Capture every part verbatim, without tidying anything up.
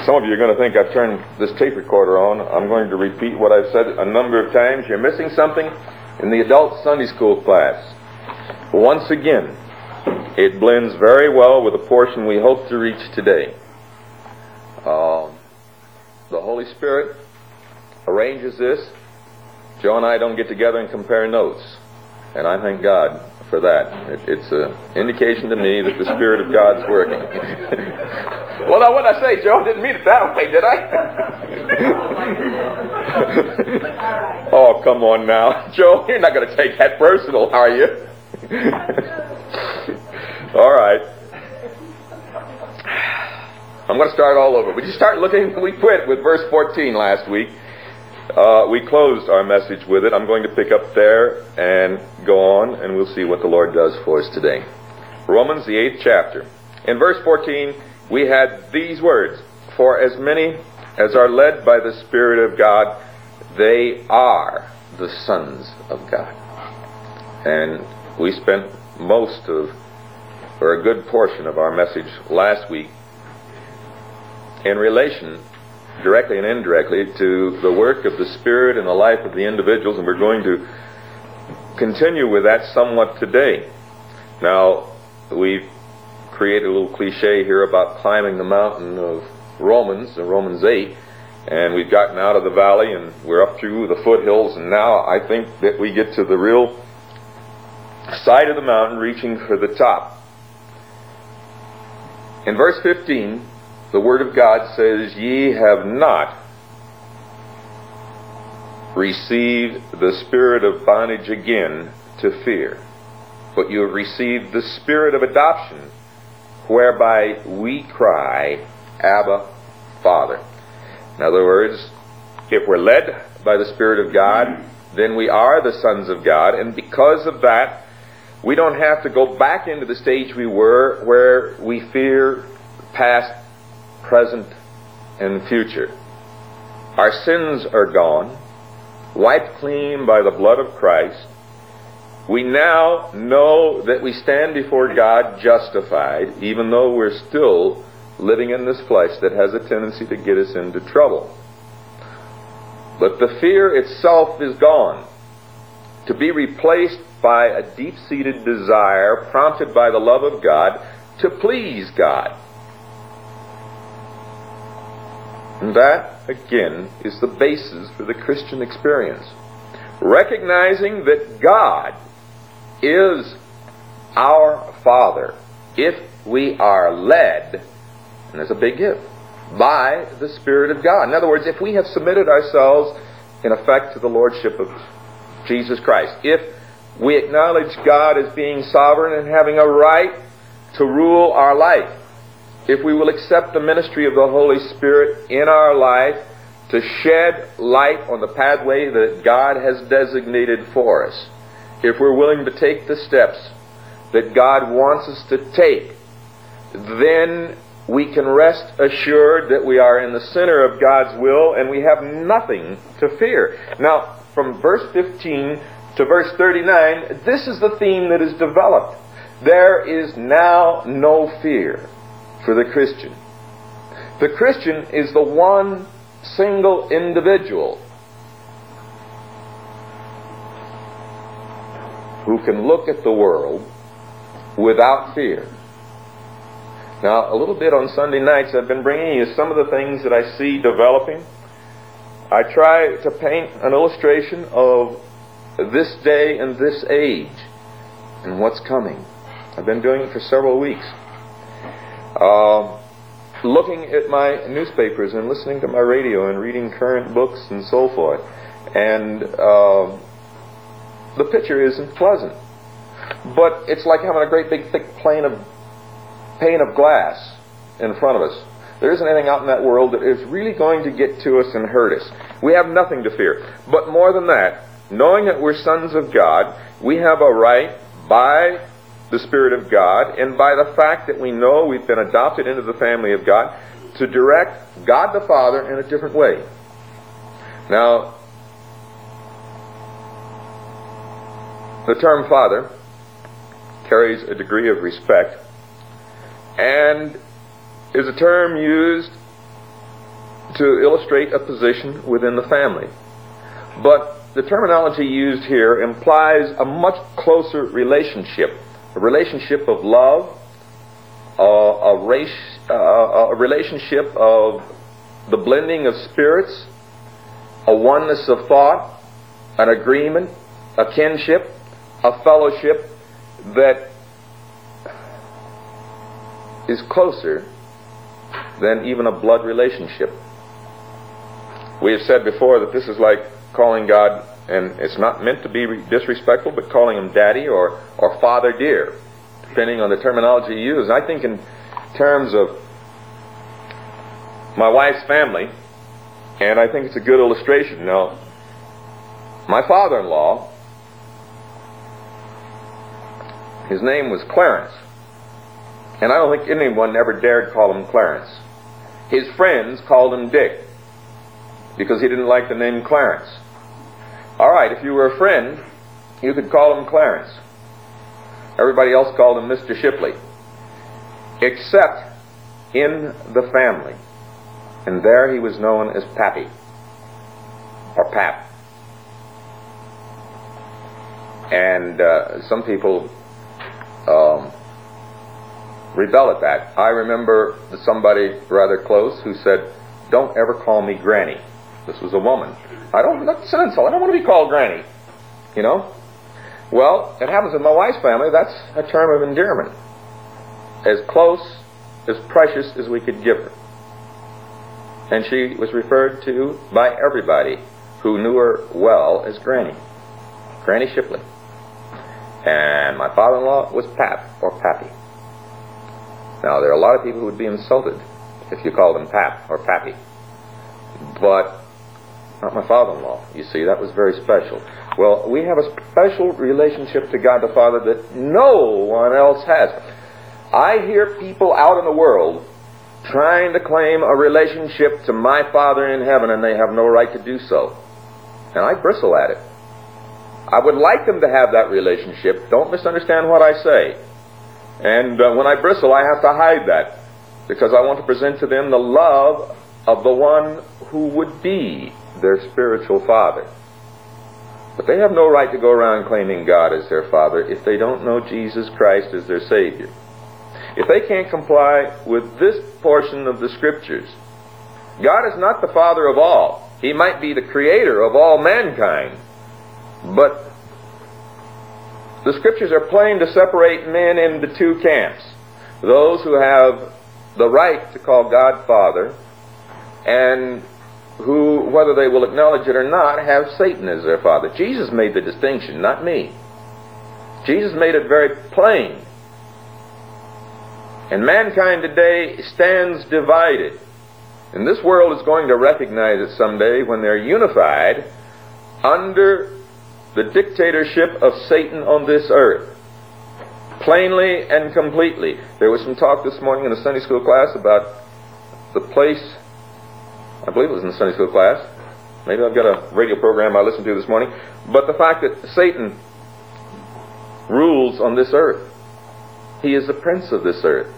Some of you are going to think I've turned this tape recorder on. I'm going to repeat what I've said a number of times. You're missing something in the adult Sunday school class. Once again, it blends very well with the portion we hope to reach today. Uh, the Holy Spirit arranges this. Joe and I don't get together and compare notes. And I thank God for that. It, it's an indication to me that the Spirit of God's working. Well, now what did I say, Joe? I didn't mean it that way, did I? Oh, come on now. Joe, you're not going to take that personal, are you? All right. I'm going to start all over. Would you start looking? We quit with verse fourteen last week. Uh, we closed our message with it. I'm going to pick up there and go on, and we'll see what the Lord does for us today. Romans, the eighth chapter. In verse fourteen, we had these words, "For as many as are led by the Spirit of God, they are the sons of God." And we spent most of, or a good portion of our message last week in relation, directly and indirectly, to the work of the Spirit in the life of the individuals, and we're going to continue with that somewhat today. Now, we've created a little cliche here about climbing the mountain of Romans, uh, Romans eight, and we've gotten out of the valley and we're up through the foothills, and now I think that we get to the real side of the mountain, reaching for the top. In verse fifteen, the Word of God says, "Ye have not received the spirit of bondage again to fear, but you have received the Spirit of adoption, whereby we cry, Abba, Father." In other words, if we're led by the Spirit of God, then we are the sons of God, and because of that, we don't have to go back into the stage we were where we fear past, present, and future. Our sins are gone, wiped clean by the blood of Christ. We now know that we stand before God justified, even though we're still living in this flesh that has a tendency to get us into trouble. But the fear itself is gone, to be replaced by a deep-seated desire prompted by the love of God to please God. And that, again, is the basis for the Christian experience. Recognizing that God is our Father if we are led, and there's a big if, by the Spirit of God. In other words, if we have submitted ourselves, in effect, to the Lordship of Jesus Christ. If we acknowledge God as being sovereign and having a right to rule our life. If we will accept the ministry of the Holy Spirit in our life to shed light on the pathway that God has designated for us. If we're willing to take the steps that God wants us to take, then we can rest assured that we are in the center of God's will and we have nothing to fear. Now, from verse fifteen to verse thirty-nine, this is the theme that is developed. There is now no fear for the Christian. The Christian is the one single individual who can look at the world without fear. Now, a little bit on Sunday nights, I've been bringing you some of the things that I see developing. I try to paint an illustration of this day and this age and what's coming. I've been doing it for several weeks. Uh, looking at my newspapers and listening to my radio and reading current books and so forth. And uh, the picture isn't pleasant. But it's like having a great big thick plane of pane of glass in front of us. There isn't anything out in that world that is really going to get to us and hurt us. We have nothing to fear. But more than that, knowing that we're sons of God, we have a right by the Spirit of God and by the fact that we know we've been adopted into the family of God to direct God the Father in a different way. Now, the term Father carries a degree of respect and is a term used to illustrate a position within the family. But the terminology used here implies a much closer relationship, a relationship of love, uh, a, race, uh, a relationship of the blending of spirits, a oneness of thought, an agreement, a kinship, a fellowship that is closer than even a blood relationship. We have said before that this is like calling God, and it's not meant to be disrespectful, but calling Him Daddy or, or Father dear, depending on the terminology used. I think in terms of my wife's family, and I think it's a good illustration. Now, my father-in-law, his name was Clarence, and I don't think anyone ever dared call him Clarence. His friends called him Dick, because he didn't like the name Clarence. All right, if you were a friend, you could call him Clarence. Everybody else called him Mister Shipley, except in the family. And there he was known as Pappy, or Pap. And uh, some people um, rebel at that. I remember somebody rather close who said, "Don't ever call me Granny." This was a woman. I don't, that's an insult. I don't want to be called Granny. You know? Well, it happens in my wife's family. That's a term of endearment. As close, as precious as we could give her. And she was referred to by everybody who knew her well as Granny. Granny Shipley. And my father-in-law was Pap, or Pappy. Now, there are a lot of people who would be insulted if you called him Pap or Pappy. But not my father-in-law. You see, that was very special. Well, we have a special relationship to God the Father that no one else has. I hear people out in the world trying to claim a relationship to my Father in heaven, and they have no right to do so. And I bristle at it. I would like them to have that relationship. Don't misunderstand what I say. And uh, when I bristle, I have to hide that, because I want to present to them the love of the one who would be their spiritual father. But they have no right to go around claiming God as their Father if they don't know Jesus Christ as their Savior. If they can't comply with this portion of the Scriptures, God is not the Father of all. He might be the Creator of all mankind, but the Scriptures are plain to separate men into two camps. Those who have the right to call God Father, and who, whether they will acknowledge it or not, have Satan as their father. Jesus made the distinction, not me. Jesus made it very plain. And mankind today stands divided. And this world is going to recognize it someday when they're unified under the dictatorship of Satan on this earth. Plainly and completely. There was some talk this morning in a Sunday school class about the place, I believe it was in the Sunday school class. Maybe I've got a radio program I listened to this morning. But the fact that Satan rules on this earth. He is the prince of this earth.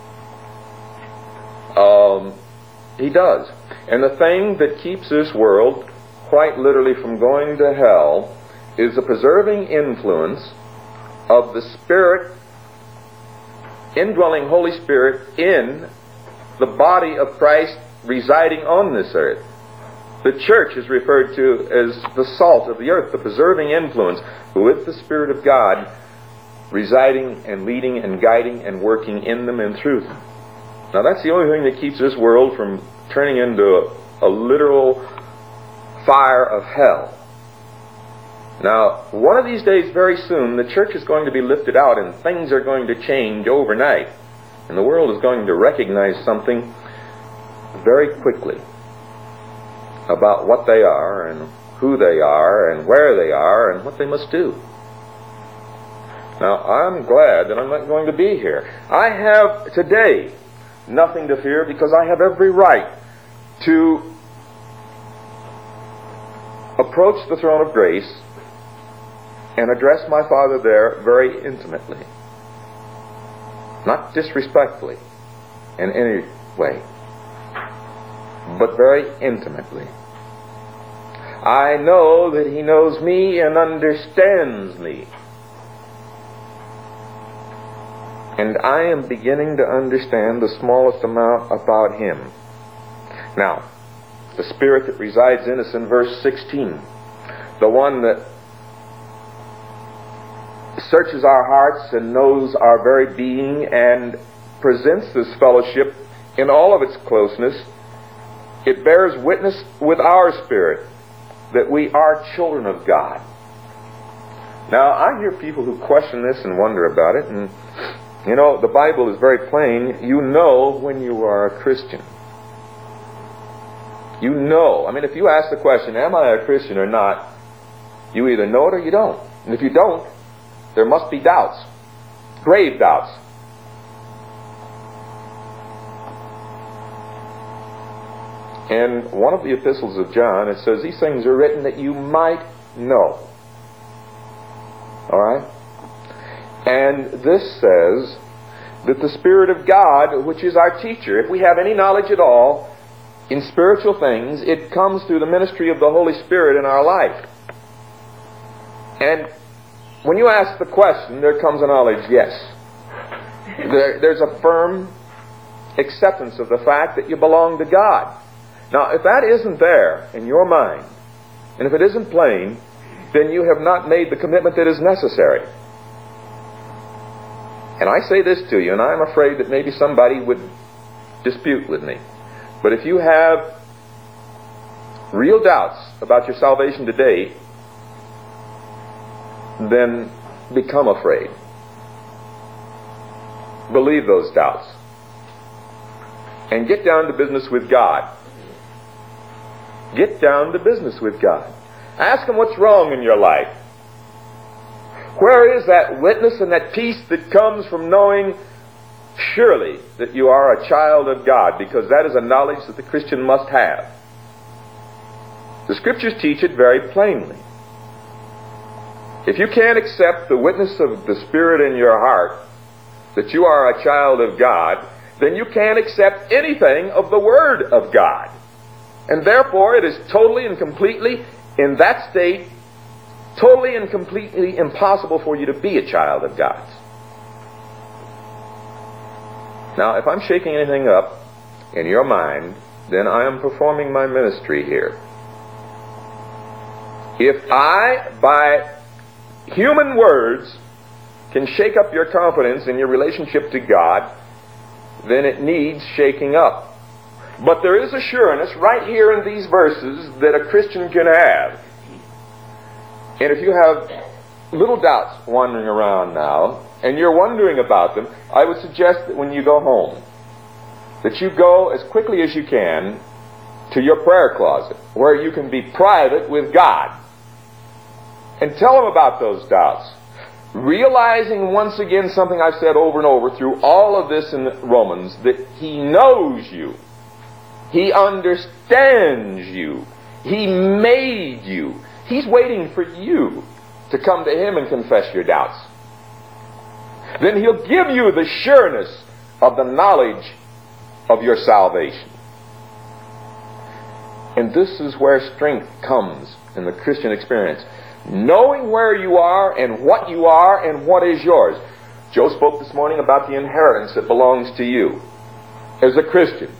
Um, he does. And the thing that keeps this world quite literally from going to hell is the preserving influence of the Spirit, indwelling Holy Spirit in the body of Christ residing on this earth. The church is referred to as the salt of the earth, the preserving influence with the Spirit of God residing and leading and guiding and working in them and through them. Now that's the only thing that keeps this world from turning into a, a literal fire of hell. Now, one of these days, very soon, the church is going to be lifted out and things are going to change overnight. And the world is going to recognize something very quickly about what they are and who they are and where they are and what they must do. Now, I'm glad that I'm not going to be here. I have today nothing to fear because I have every right to approach the throne of grace and address my Father there very intimately, not disrespectfully in any way, but very intimately. I know that He knows me and understands me. And I am beginning to understand the smallest amount about Him. Now, the Spirit that resides in us in verse sixteen, the one that searches our hearts and knows our very being and presents this fellowship in all of its closeness, it bears witness with our spirit that we are children of God. Now, I hear people who question this and wonder about it, and you know, the Bible is very plain. You know when you are a Christian. You know. I mean, if you ask the question, am I a Christian or not, you either know it or you don't. And if you don't, there must be doubts. Grave doubts. In one of the epistles of John, it says, these things are written that you might know. All right? And this says that the Spirit of God, which is our teacher, if we have any knowledge at all in spiritual things, it comes through the ministry of the Holy Spirit in our life. And when you ask the question, there comes a knowledge, yes. There, there's a firm acceptance of the fact that you belong to God. Now, if that isn't there in your mind, and if it isn't plain, then you have not made the commitment that is necessary. And I say this to you, and I'm afraid that maybe somebody would dispute with me. But if you have real doubts about your salvation today, then become afraid. Believe those doubts. And get down to business with God. Get down to business with God. Ask Him what's wrong in your life. Where is that witness and that peace that comes from knowing surely that you are a child of God? Because that is a knowledge that the Christian must have. The Scriptures teach it very plainly. If you can't accept the witness of the Spirit in your heart that you are a child of God, then you can't accept anything of the Word of God. And therefore it is totally and completely, in that state, totally and completely impossible for you to be a child of God. Now, if I'm shaking anything up in your mind, then I am performing my ministry here. If I, by human words, can shake up your confidence in your relationship to God, then it needs shaking up. But there is assurance right here in these verses that a Christian can have. And if you have little doubts wandering around now, and you're wondering about them, I would suggest that when you go home, that you go as quickly as you can to your prayer closet, where you can be private with God, and tell Him about those doubts, realizing once again something I've said over and over through all of this in Romans, that He knows you. He understands you. He made you. He's waiting for you to come to Him and confess your doubts. Then He'll give you the sureness of the knowledge of your salvation. And this is where strength comes in the Christian experience. Knowing where you are and what you are and what is yours. Joe spoke this morning about the inheritance that belongs to you as a Christian.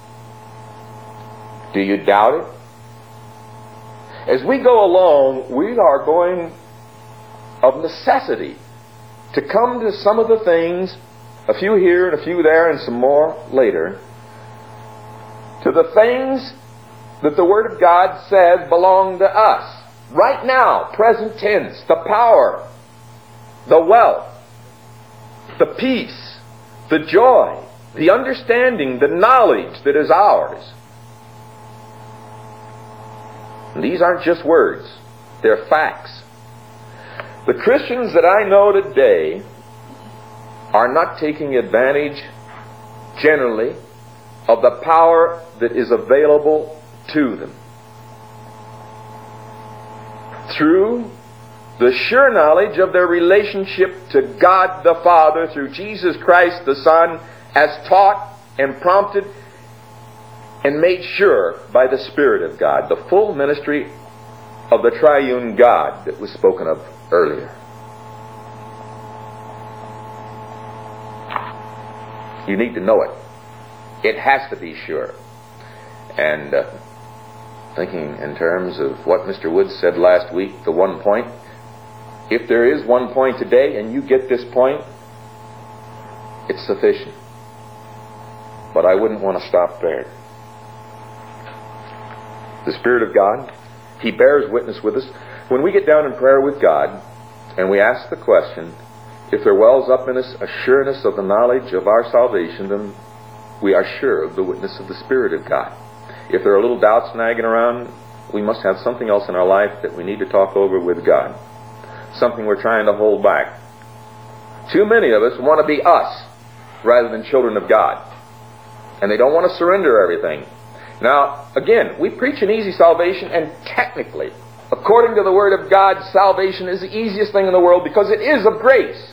Do you doubt it? As we go along, we are going of necessity to come to some of the things, a few here and a few there and some more later, to the things that the Word of God says belong to us. Right now, present tense, the power, the wealth, the peace, the joy, the understanding, the knowledge that is ours. And these aren't just words, they're facts. The Christians that I know today are not taking advantage, generally, of the power that is available to them. Through the sure knowledge of their relationship to God the Father through Jesus Christ the Son, as taught and prompted and made sure by the Spirit of God, the full ministry of the triune God that was spoken of earlier. You need to know it. It has to be sure. And uh, thinking in terms of what Mister Woods said last week, the one point, if there is one point today and you get this point, it's sufficient. But I wouldn't want to stop there. The Spirit of God, He bears witness with us. When we get down in prayer with God and we ask the question, if there wells up in us a sureness of the knowledge of our salvation, then we are sure of the witness of the Spirit of God. If there are little doubts nagging around, we must have something else in our life that we need to talk over with God. Something we're trying to hold back. Too many of us want to be us rather than children of God. And they don't want to surrender everything. Now, again, we preach an easy salvation, and technically, according to the Word of God, salvation is the easiest thing in the world because it is of grace.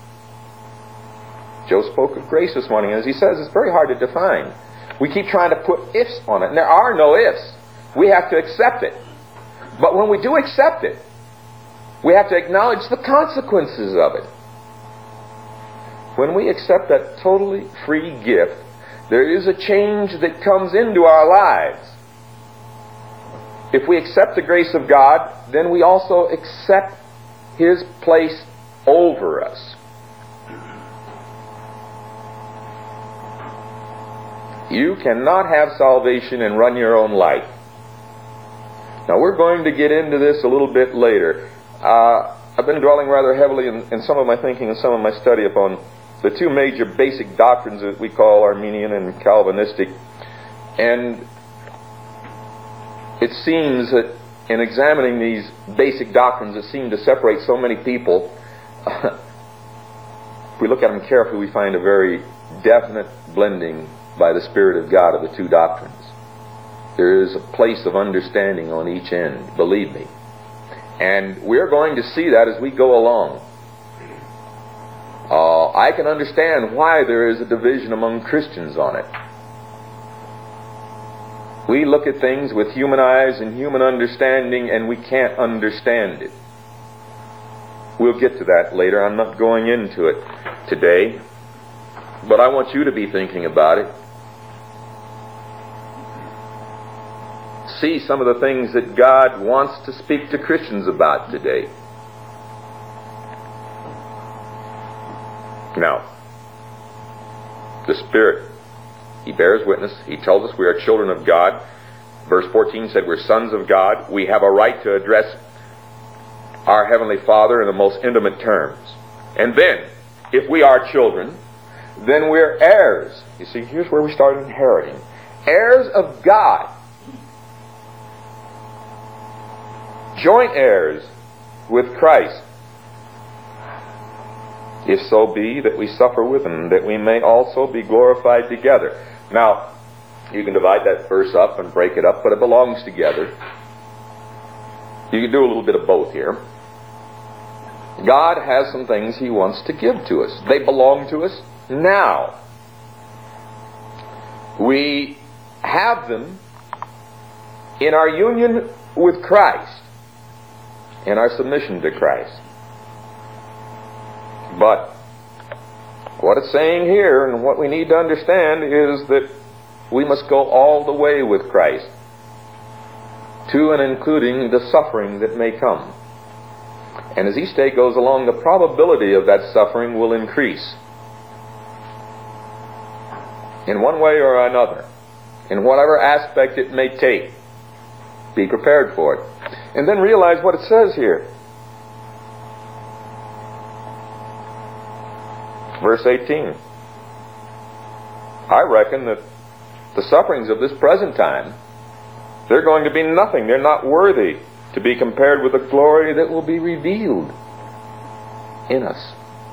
Joe spoke of grace this morning, and as he says, it's very hard to define. We keep trying to put ifs on it, and there are no ifs. We have to accept it. But when we do accept it, we have to acknowledge the consequences of it. When we accept that totally free gift, there is a change that comes into our lives. If we accept the grace of God, then we also accept His place over us. You cannot have salvation and run your own life. Now, we're going to get into this a little bit later. Uh, I've been dwelling rather heavily in, in some of my thinking and some of my study upon the two major basic doctrines that we call Arminian and Calvinistic. And it seems that in examining these basic doctrines that seem to separate so many people, if we look at them carefully, we find a very definite blending by the Spirit of God of the two doctrines. There is a place of understanding on each end, believe me. And we're going to see that as we go along. Uh, I can understand why there is a division among Christians on it. We look at things with human eyes and human understanding, and we can't understand it. We'll get to that later. I'm not going into it today. But I want you to be thinking about it. See some of the things that God wants to speak to Christians about today. Now, the Spirit, He bears witness. He tells us we are children of God. Verse fourteen said we're sons of God. We have a right to address our Heavenly Father in the most intimate terms. And then, if we are children, then we're heirs. You see, here's where we start inheriting. Heirs of God. Joint heirs with Christ. If so be that we suffer with Him, that we may also be glorified together. Now, you can divide that verse up and break it up, but it belongs together. You can do a little bit of both here. God has some things He wants to give to us. They belong to us now. We have them in our union with Christ, in our submission to Christ. But what it's saying here, and what we need to understand, is that we must go all the way with Christ, to and including the suffering that may come. And as each day goes along, the probability of that suffering will increase. In one way or another, in whatever aspect it may take. Be prepared for it. And then realize what it says here. Verse eighteen. I reckon that the sufferings of this present time, they're going to be nothing. They're not worthy to be compared with the glory that will be revealed in us.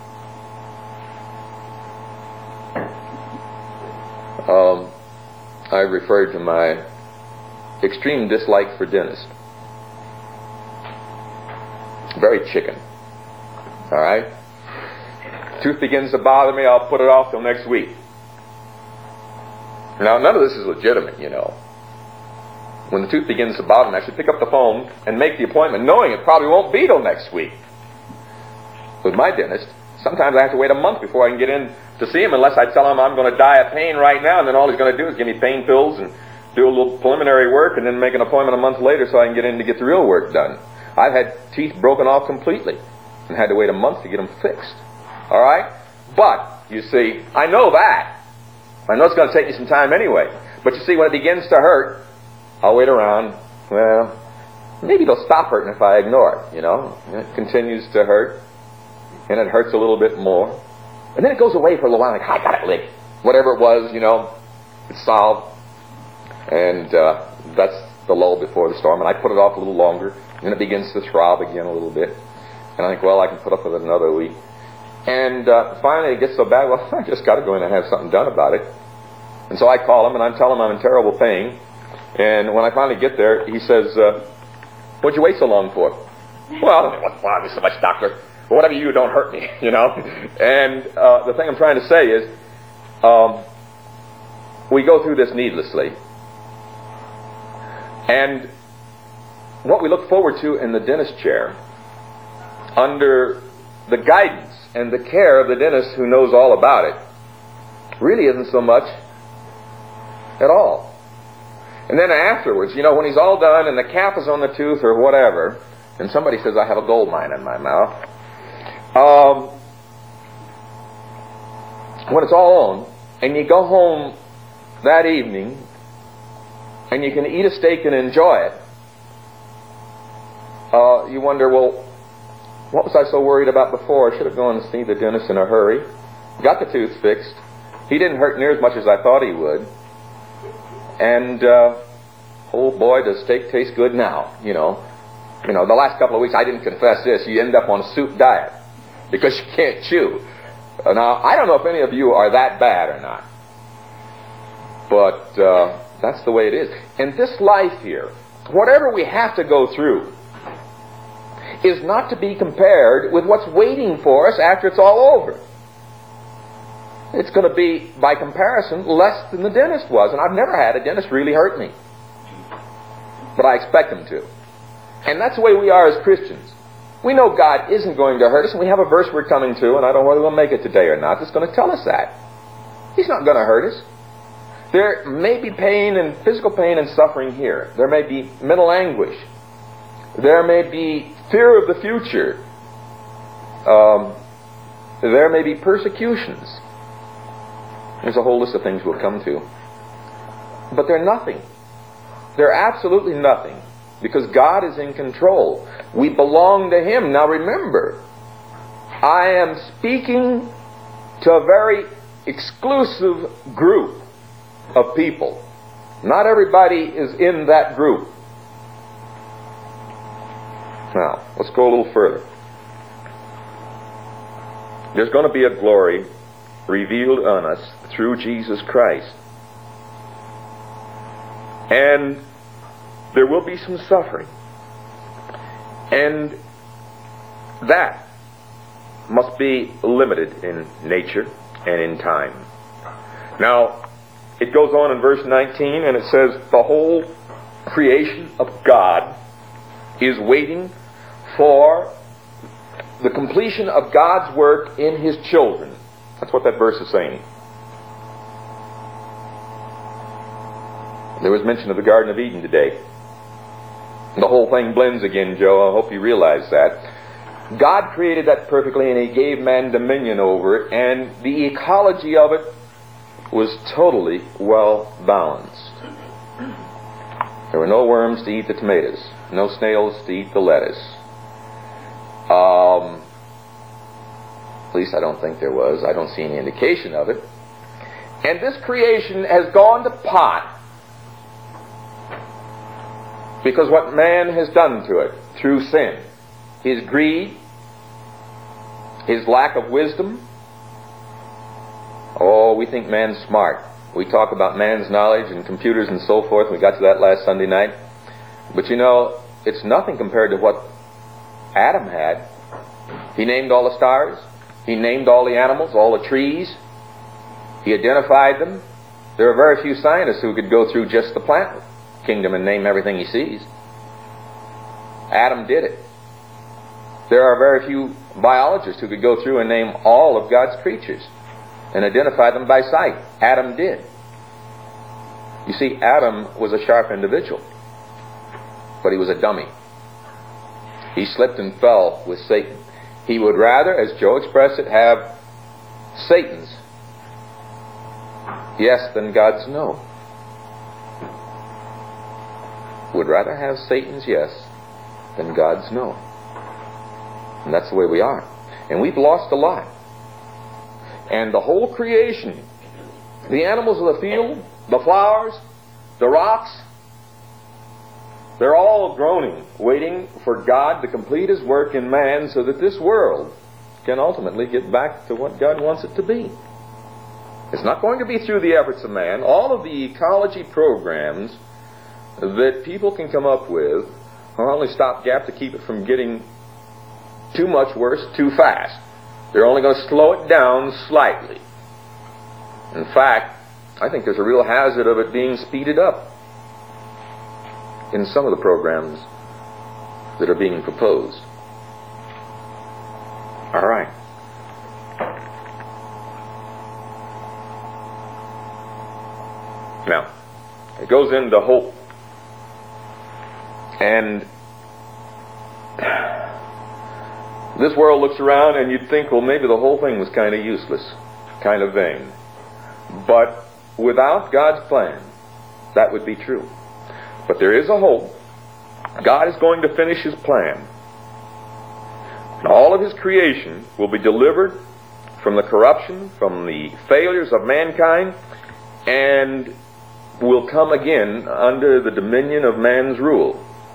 Um, I referred to my extreme dislike for dentists. Very chicken. All right? Tooth begins to bother me, I'll put it off till next week. Now, none of this is legitimate, you know. When the tooth begins to bother, I should pick up the phone and make the appointment, knowing it probably won't be till next week. With my dentist, sometimes I have to wait a month before I can get in to see him, unless I tell him I'm going to die of pain right now, and then all he's going to do is give me pain pills and do a little preliminary work, and then make an appointment a month later so I can get in to get the real work done. I've had teeth broken off completely and had to wait a month to get them fixed. All right? But, you see, I know that. I know it's going to take me some time anyway. But you see, when it begins to hurt, I'll wait around. Well, maybe it'll stop hurting if I ignore it, you know. And it continues to hurt, and it hurts a little bit more. And then it goes away for a little while, like, I got it licked. Whatever it was, you know, it's solved. And uh, that's the lull before the storm. And I put it off a little longer, and it begins to throb again a little bit. And I think, well, I can put up with it another week. And uh, finally it gets so bad, well, I just got to go in and have something done about it. And so I call him, and I'm telling him I'm in terrible pain. And when I finally get there, he says, uh, what'd you wait so long for? Well, what's bothering me so much, doctor? Well, whatever you do, don't hurt me, you know. And uh, the thing I'm trying to say is, um, we go through this needlessly. And what we look forward to in the dentist chair, under the guidance and the care of the dentist who knows all about it, really isn't so much at all. And then afterwards, you know, when he's all done and the cap is on the tooth or whatever, and somebody says, I have a gold mine in my mouth, um, when it's all on, and you go home that evening, and you can eat a steak and enjoy it, uh, you wonder, well, what was I so worried about before? I should have gone to see the dentist in a hurry. Got the tooth fixed. He didn't hurt near as much as I thought he would. And, uh, oh boy, does steak taste good now, you know. You know, the last couple of weeks I didn't confess this. You end up on a soup diet because you can't chew. Uh, now, I don't know if any of you are that bad or not. But uh, that's the way it is. And this life here, whatever we have to go through, is not to be compared with what's waiting for us after it's all over. It's going to be, by comparison, less than the dentist was. And I've never had a dentist really hurt me. But I expect him to. And that's the way we are as Christians. We know God isn't going to hurt us, and we have a verse we're coming to, and I don't know whether we'll make it today or not, that's going to tell us that. He's not going to hurt us. There may be pain and physical pain and suffering here. There may be mental anguish. There may be fear of the future. Um, there may be persecutions. There's a whole list of things we'll come to. But they're nothing. They're absolutely nothing. Because God is in control. We belong to Him. Now remember, I am speaking to a very exclusive group of people. Not everybody is in that group. Now, let's go a little further. There's going to be a glory revealed on us through Jesus Christ. And there will be some suffering. And that must be limited in nature and in time. Now, it goes on in verse nineteen, and it says, the whole creation of God is waiting for the completion of God's work in His children. That's what that verse is saying. There was mention of the Garden of Eden today. The whole thing blends again, Joe. I hope you realize that. God created that perfectly, and He gave man dominion over it, and the ecology of it was totally well balanced. There were no worms to eat the tomatoes, no snails to eat the lettuce. Um, at least I don't think there was. I don't see any indication of it. And this creation has gone to pot because what man has done to it through sin, his greed, his lack of wisdom. Oh, we think man's smart. We talk about man's knowledge and computers and so forth. We got to that last Sunday night. But you know, it's nothing compared to what Adam had. He named all the stars. He named all the animals, all the trees. He identified them. There are very few scientists who could go through just the plant kingdom and name everything he sees. Adam did it. There are very few biologists who could go through and name all of God's creatures and identify them by sight. Adam did. You see, Adam was a sharp individual, but he was a dummy. He slipped and fell with Satan. He would rather, as Joe expressed it, have Satan's yes than God's no. Would rather have Satan's yes than God's no. And that's the way we are. And we've lost a lot. And the whole creation, the animals of the field, the flowers, the rocks, they're all groaning, waiting for God to complete His work in man so that this world can ultimately get back to what God wants it to be. It's not going to be through the efforts of man. All of the ecology programs that people can come up with are only stopgap to keep it from getting too much worse too fast. They're only going to slow it down slightly. In fact, I think there's a real hazard of it being speeded up in some of the programs that are being proposed. All right. Now, it goes into hope. And this world looks around and you'd think, well, maybe the whole thing was kind of useless, kind of vain. But without God's plan, that would be true. But there is a hope. God is going to finish His plan. And all of His creation will be delivered from the corruption, from the failures of mankind, and will come again under the dominion of man's rule.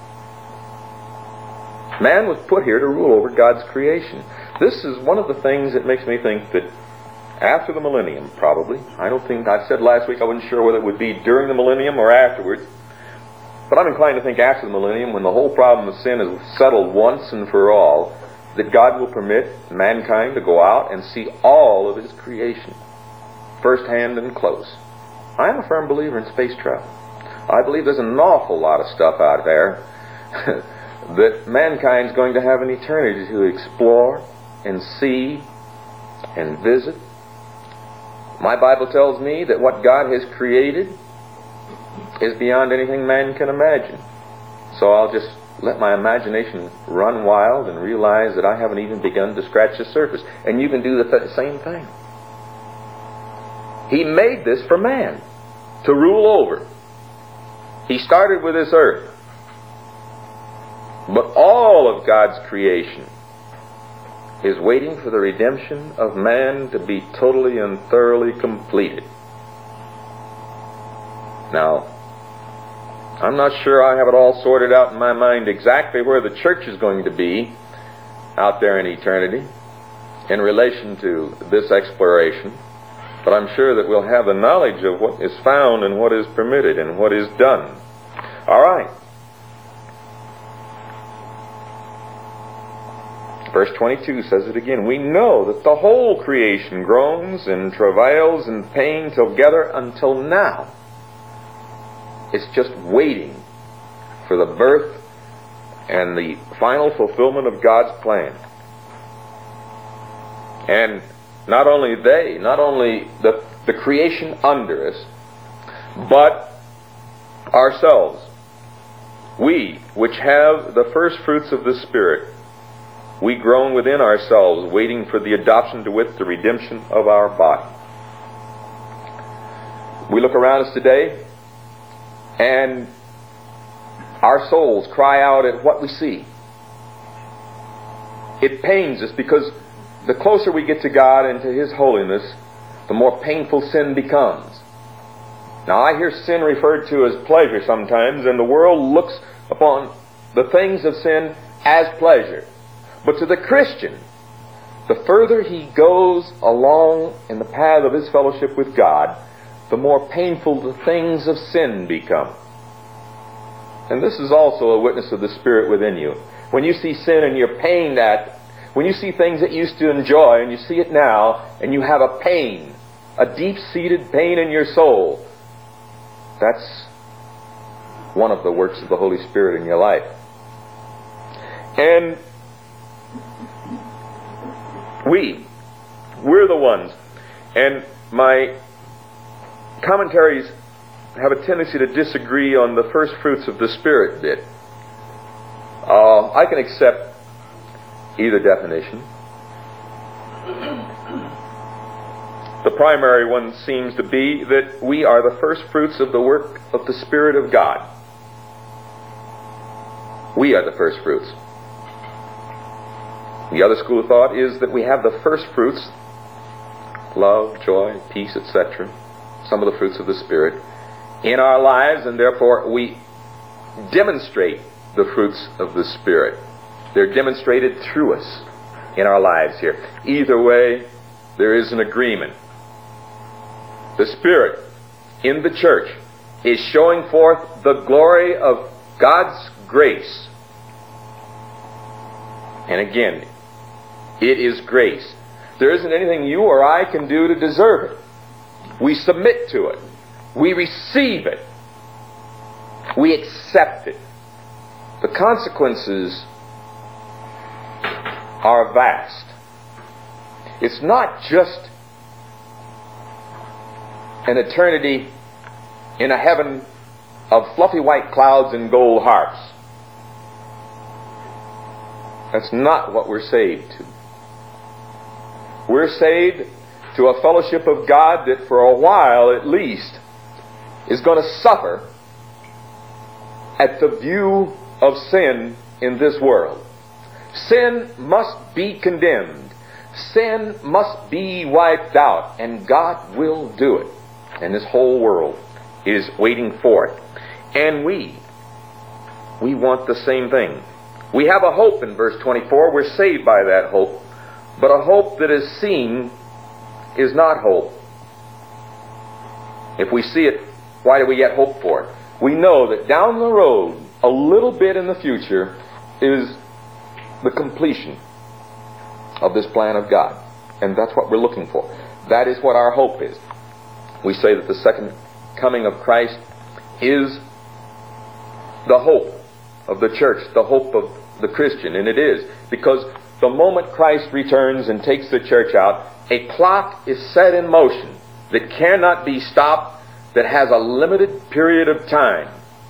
Man was put here to rule over God's creation. This is one of the things that makes me think that after the millennium, probably, I don't think, I said last week I wasn't sure whether it would be during the millennium or afterwards, but I'm inclined to think after the millennium, when the whole problem of sin is settled once and for all, that God will permit mankind to go out and see all of His creation, firsthand and close. I am a firm believer in space travel. I believe there's an awful lot of stuff out there that mankind's going to have an eternity to explore and see and visit. My Bible tells me that what God has created is beyond anything man can imagine. So I'll just let my imagination run wild and realize that I haven't even begun to scratch the surface. And you can do the th- same thing. He made this for man to rule over. He started with this earth. But all of God's creation is waiting for the redemption of man to be totally and thoroughly completed. Now, I'm not sure I have it all sorted out in my mind exactly where the church is going to be out there in eternity in relation to this exploration, but I'm sure that we'll have the knowledge of what is found and what is permitted and what is done. All right. Verse twenty-two says it again. We know that the whole creation groans and travails in pain together until now. It's just waiting for the birth and the final fulfillment of God's plan. And not only they, not only the, the creation under us, but ourselves. We, which have the first fruits of the Spirit, we groan within ourselves, waiting for the adoption to wit, the redemption of our body. We look around us today, and our souls cry out at what we see. It pains us because the closer we get to God and to His holiness, the more painful sin becomes. Now, I hear sin referred to as pleasure sometimes, and the world looks upon the things of sin as pleasure. But to the Christian, the further he goes along in the path of his fellowship with God, the more painful the things of sin become. And this is also a witness of the Spirit within you. When you see sin and you're pained at, when you see things that you used to enjoy and you see it now, and you have a pain, a deep-seated pain in your soul, That's one of the works of the Holy Spirit in your life. And we, we're the ones. And my commentaries have a tendency to disagree on the first fruits of the Spirit bit. Uh, I can accept either definition. The primary one seems to be that we are the first fruits of the work of the Spirit of God. We are the first fruits. The other school of thought is that we have the first fruits, love, joy, peace, et cetera, some of the fruits of the Spirit, in our lives, and therefore we demonstrate the fruits of the Spirit. They're demonstrated through us in our lives here. Either way, there is an agreement. The Spirit in the church is showing forth the glory of God's grace. And again, it is grace. There isn't anything you or I can do to deserve it. We submit to it. We receive it. We accept it. The consequences are vast. It's not just an eternity in a heaven of fluffy white clouds and gold harps. That's not what we're saved to. We're saved to a fellowship of God that for a while at least is going to suffer at the view of sin in this world. Sin must be condemned. Sin must be wiped out, and God will do it. And this whole world is waiting for it. And we, we want the same thing. We have a hope in verse twenty-four. We're saved by that hope. But a hope that is seen is not hope. If we see it, why do we yet hope for it? We know that down the road, a little bit in the future, is the completion of this plan of God. And that's what we're looking for. That is what our hope is. We say that the second coming of Christ is the hope of the church, the hope of the Christian. And it is, because the moment Christ returns and takes the church out, a clock is set in motion that cannot be stopped, that has a limited period of time.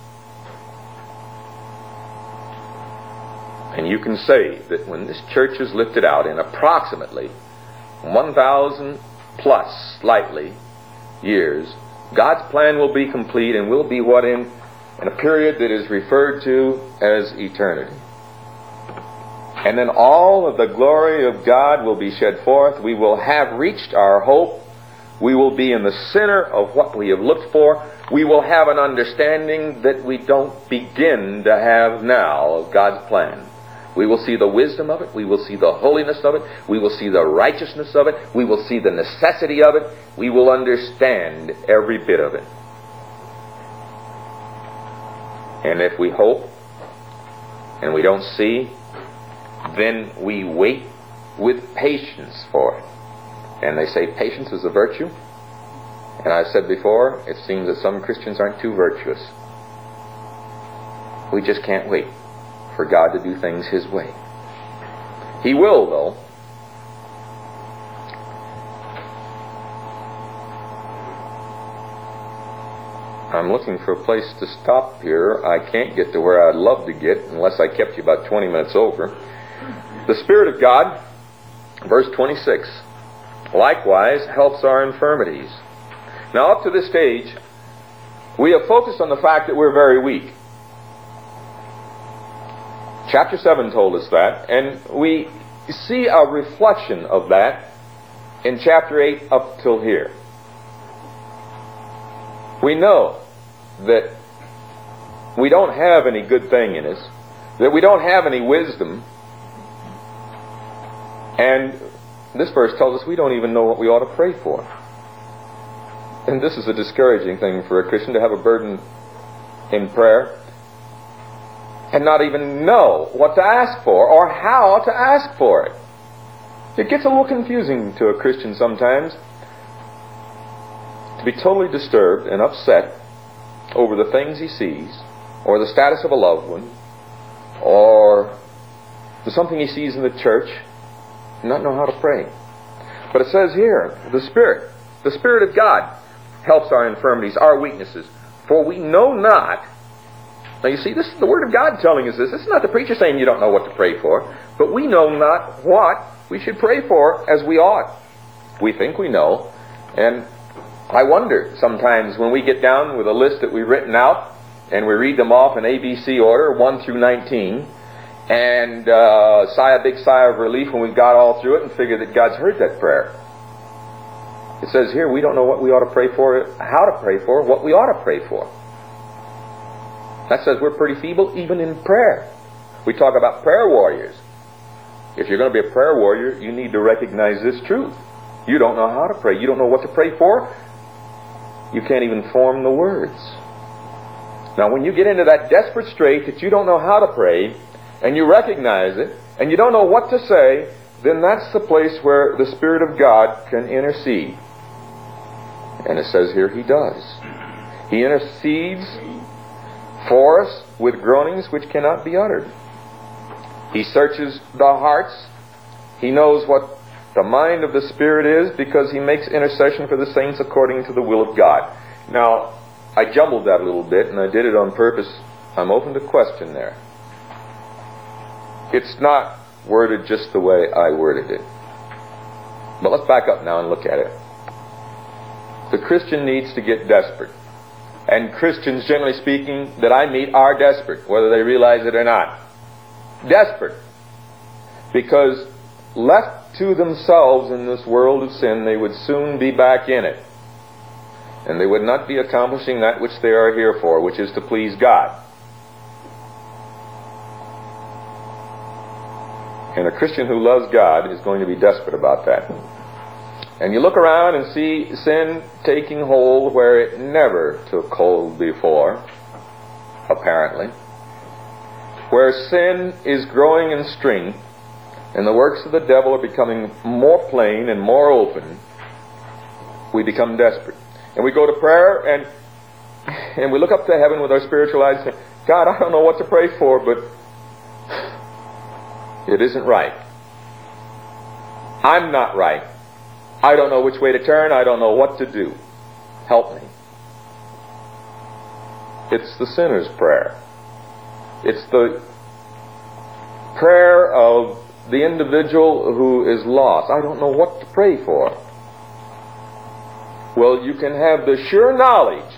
And you can say that when this church is lifted out in approximately one thousand plus slightly years, God's plan will be complete and will be what in, in a period that is referred to as eternity. And then all of the glory of God will be shed forth. We will have reached our hope. We will be in the center of what we have looked for. We will have an understanding that we don't begin to have now of God's plan. We will see the wisdom of it. We will see the holiness of it. We will see the righteousness of it. We will see the necessity of it. We will understand every bit of it. And if we hope and we don't see, then we wait with patience for it. And they say patience is a virtue. And I've said before, it seems that some Christians aren't too virtuous. We just can't wait for God to do things His way. He will, though. I'm looking for a place to stop here. I can't get to where I'd love to get unless I kept you about twenty minutes over. The Spirit of God, verse twenty-six, likewise helps our infirmities. Now, up to this stage, we have focused on the fact that we're very weak. Chapter seven told us that, and we see a reflection of that in chapter eight up till here. We know that we don't have any good thing in us, that we don't have any wisdom, and this verse tells us we don't even know what we ought to pray for. And this is a discouraging thing for a Christian, to have a burden in prayer and not even know what to ask for or how to ask for it. It gets a little confusing to a Christian sometimes to be totally disturbed and upset over the things he sees, or the status of a loved one, or something he sees in the church, and not know how to pray. But it says here, the Spirit, the Spirit of God helps our infirmities, our weaknesses. For we know not. Now you see, this is the Word of God telling us this. This is not the preacher saying you don't know what to pray for. But we know not what we should pray for as we ought. We think we know. And I wonder sometimes when we get down with a list that we've written out, and we read them off in A B C order, one through nineteen, and uh, sigh a big sigh of relief when we've got all through it and figure that God's heard that prayer. It says here we don't know what we ought to pray for, how to pray for, what we ought to pray for. That says we're pretty feeble even in prayer. We talk about prayer warriors. If you're going to be a prayer warrior, you need to recognize this truth. You don't know how to pray. You don't know what to pray for. You can't even form the words. Now when you get into that desperate strait that you don't know how to pray, and you recognize it, and you don't know what to say, then that's the place where the Spirit of God can intercede. And it says here He does. He intercedes for us with groanings which cannot be uttered. He searches the hearts. He knows what the mind of the Spirit is, because He makes intercession for the saints according to the will of God. Now, I jumbled that a little bit, and I did it on purpose. I'm open to question there. It's not worded just the way I worded it. But let's back up now and look at it. The Christian needs to get desperate. And Christians, generally speaking, that I meet are desperate, whether they realize it or not. Desperate. Because left to themselves in this world of sin, they would soon be back in it. And they would not be accomplishing that which they are here for, which is to please God. And a Christian who loves God is going to be desperate about that. And you look around and see sin taking hold where it never took hold before, apparently. Where sin is growing in strength, and the works of the devil are becoming more plain and more open, we become desperate. And we go to prayer, and and we look up to heaven with our spiritual eyes and say, God, I don't know what to pray for, but it isn't right. I'm not right. I don't know which way to turn. I don't know what to do. Help me. It's the sinner's prayer. It's the prayer of the individual who is lost. I don't know what to pray for. Well, you can have the sure knowledge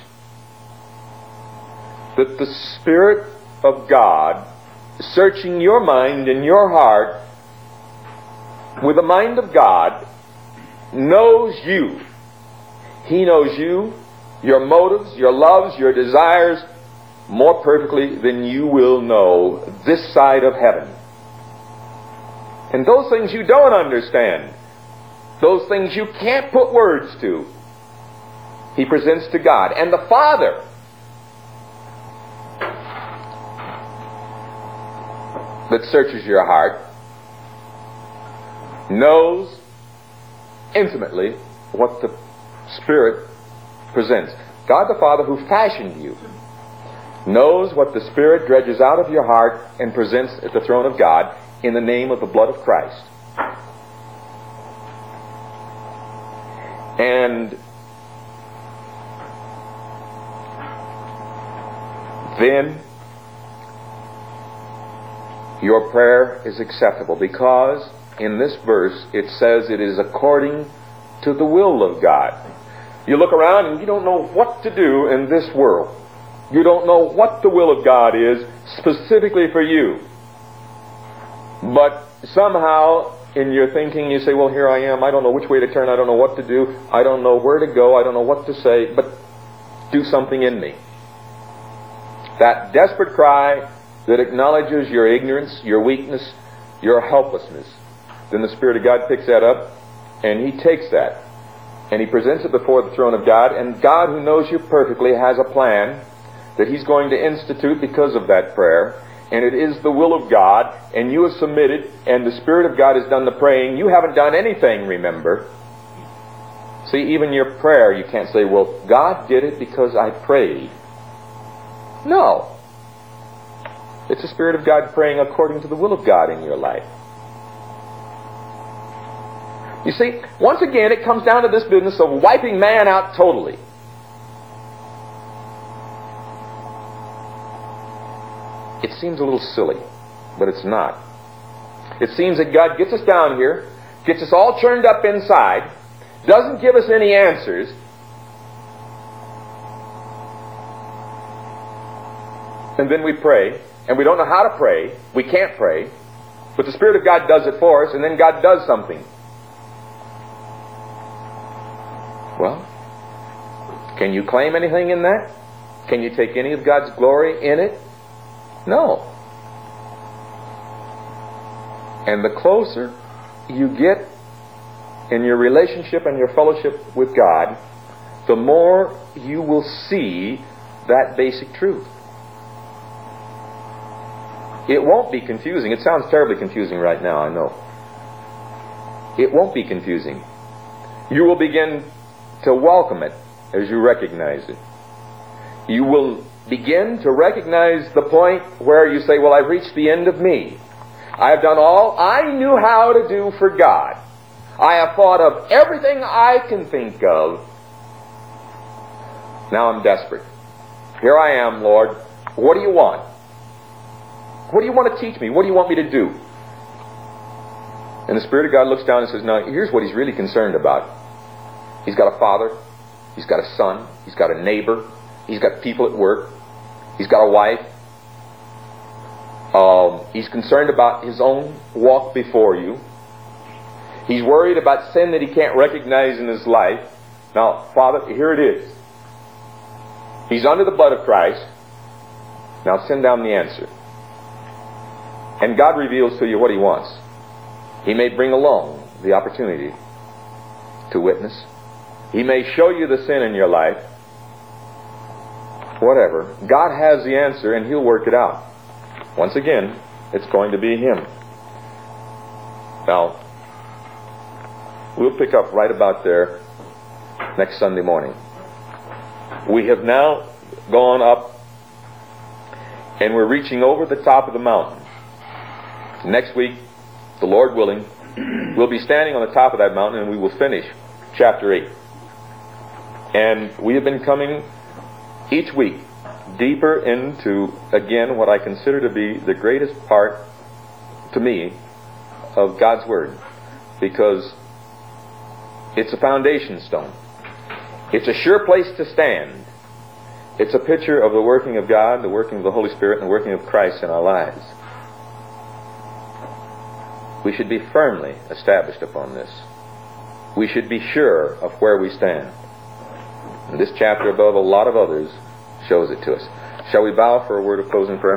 that the Spirit of God, searching your mind and your heart with the mind of God, knows you. He knows you, your motives, your loves, your desires more perfectly than you will know this side of heaven. And those things you don't understand, those things you can't put words to, He presents to God. And the Father that searches your heart knows intimately what the Spirit presents. God the Father, who fashioned you, knows what the Spirit dredges out of your heart and presents at the throne of God in the name of the blood of Christ. And then your prayer is acceptable, because in this verse it says it is according to the will of God. You look around and you don't know what to do in this world. You don't know what the will of God is specifically for you. But somehow in your thinking you say, well, here I am. I don't know which way to turn. I don't know what to do. I don't know where to go. I don't know what to say. But do something in me. That desperate cry that acknowledges your ignorance, your weakness, your helplessness. Then the Spirit of God picks that up, and He takes that, and He presents it before the throne of God, and God, who knows you perfectly, has a plan that He's going to institute because of that prayer, and it is the will of God, and you have submitted, and the Spirit of God has done the praying. You haven't done anything, remember. See, even your prayer, you can't say, well, God did it because I prayed. No. It's the Spirit of God praying according to the will of God in your life. You see, once again, it comes down to this business of wiping man out totally. It seems a little silly, but it's not. It seems that God gets us down here, gets us all churned up inside, doesn't give us any answers, and then we pray, and we don't know how to pray, we can't pray, but the Spirit of God does it for us, and then God does something. Well, can you claim anything in that? Can you take any of God's glory in it? No. And the closer you get in your relationship and your fellowship with God, the more you will see that basic truth. It won't be confusing. It sounds terribly confusing right now, I know. It won't be confusing. You will begin to welcome it as you recognize it. You will begin to recognize the point where you say, well, I've reached the end of me. I have done all I knew how to do for God. I have thought of everything I can think of. Now I'm desperate. Here I am, Lord. What do you want? What do you want to teach me? What do you want me to do? And the Spirit of God looks down and says, now here's what He's really concerned about. He's got a father. He's got a son. He's got a neighbor. He's got people at work. He's got a wife. Um, he's concerned about his own walk before you. He's worried about sin that he can't recognize in his life. Now, Father, here it is. He's under the blood of Christ. Now send down the answer. And God reveals to you what He wants. He may bring along the opportunity to witness. He may show you the sin in your life. Whatever. God has the answer and He'll work it out. Once again, it's going to be Him. Now, we'll pick up right about there next Sunday morning. We have now gone up and we're reaching over the top of the mountain. Next week, the Lord willing, we'll be standing on the top of that mountain and we will finish chapter eight. And we have been coming each week deeper into, again, what I consider to be the greatest part, to me, of God's Word. Because it's a foundation stone. It's a sure place to stand. It's a picture of the working of God, the working of the Holy Spirit, and the working of Christ in our lives. We should be firmly established upon this. We should be sure of where we stand. And this chapter, above a lot of others, shows it to us. Shall we bow for a word of closing prayer?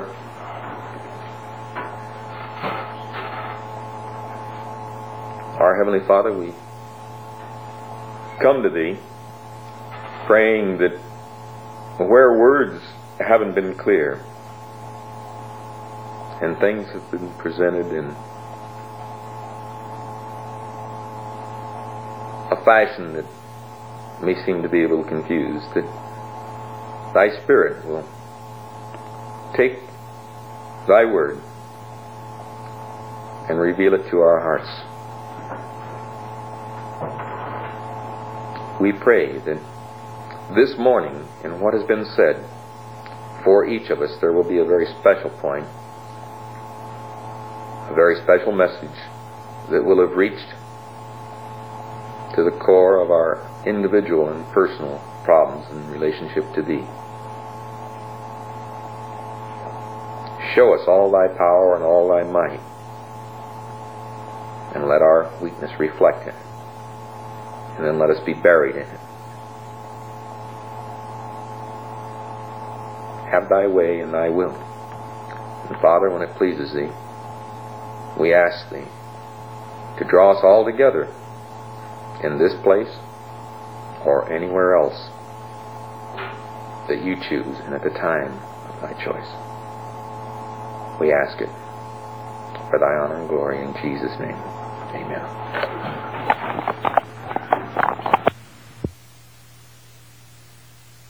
Our Heavenly Father, we come to Thee praying that where words haven't been clear and things have been presented in a fashion that may seem to be a little confused, that Thy Spirit will take Thy Word and reveal it to our hearts. We pray that this morning, in what has been said, for each of us there will be a very special point, a very special message that will have reached to the core of our individual and personal problems in relationship to Thee. Show us all Thy power and all Thy might, and let our weakness reflect it, and then let us be buried in it. Have Thy way and Thy will. And Father, when it pleases Thee, we ask Thee to draw us all together in this place or anywhere else that You choose and at the time of Thy choice. We ask it for Thy honor and glory in Jesus' name. Amen.